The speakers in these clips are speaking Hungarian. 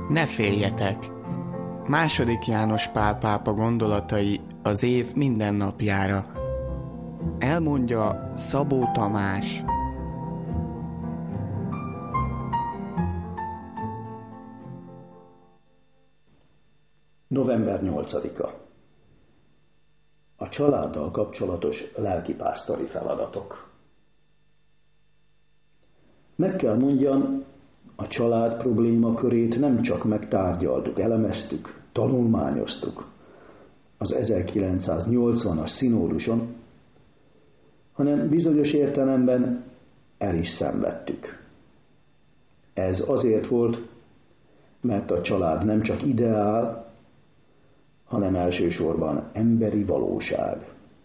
Ne féljetek! II. János Pál pápa gondolatai az év minden napjára. Elmondja Szabó Tamás. November 8-a. A családdal kapcsolatos lelkipásztori feladatok. Meg kell mondjam, a család problémakörét nem csak megtárgyaltuk, elemeztük, tanulmányoztuk az 1980-as szinóduson, hanem bizonyos értelemben el is szenvedtük. Ez azért volt, mert a család nem csak ideál, hanem elsősorban emberi valóság.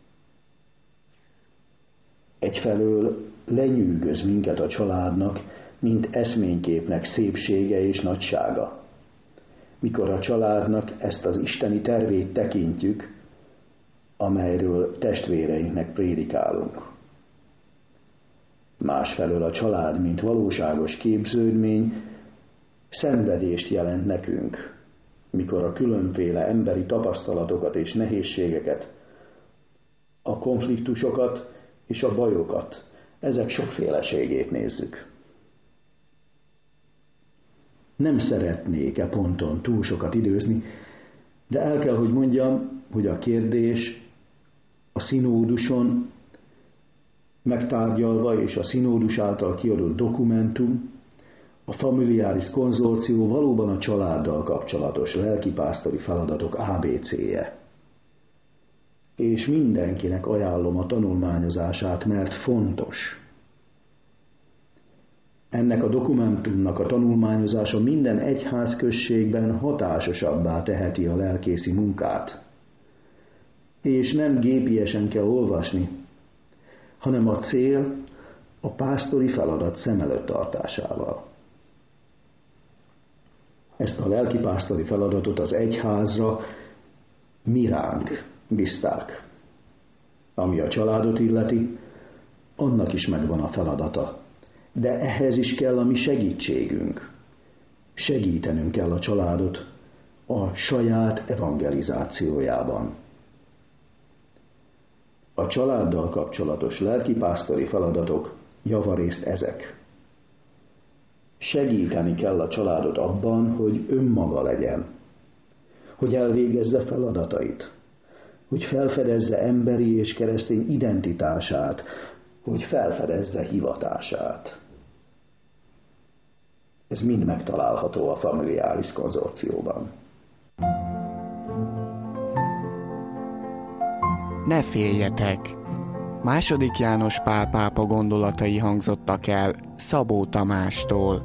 Egyfelől lenyűgöz minket a családnak, mint eszményképnek szépsége és nagysága. Mikor a családnak ezt az isteni tervét tekintjük, amelyről testvéreinknek prédikálunk. Másfelől a család, mint valóságos képződmény, szenvedést jelent nekünk, mikor a különféle emberi tapasztalatokat és nehézségeket, a konfliktusokat és a bajokat, ezek sokféleségét nézzük. Nem szeretnék e ponton túl sokat időzni, de el kell, hogy mondjam, hogy a kérdés a szinóduson megtárgyalva és a szinódus által kiadott dokumentum, a Familiaris konzorció valóban a családdal kapcsolatos lelkipásztori feladatok ABC-je. És mindenkinek ajánlom a tanulmányozását, mert fontos. Ennek a dokumentumnak a tanulmányozása minden egyházközségben hatásosabbá teheti a lelkészi munkát. És nem gépiesen kell olvasni, hanem a cél a pásztori feladat szem előtt tartásával. Ezt a lelkipásztori feladatot az egyházra mi ránk bízták. Ami a családot illeti, annak is megvan a feladata. De ehhez is kell a mi segítségünk. Segítenünk kell a családot a saját evangelizációjában. A családdal kapcsolatos lelkipásztori feladatok javarészt ezek. Segíteni kell a családot abban, hogy önmaga legyen, hogy elvégezze feladatait, hogy felfedezze emberi és keresztény identitását, hogy felfedezze hivatását. Ez mind megtalálható a Familiaris konzorcióban. Ne féljetek! II. János Pál pápa gondolatai hangzottak el Szabó Tamástól.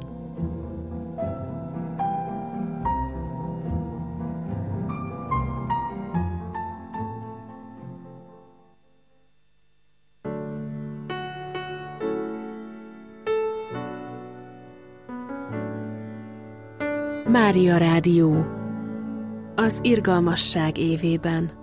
Mária Rádió az irgalmasság évében.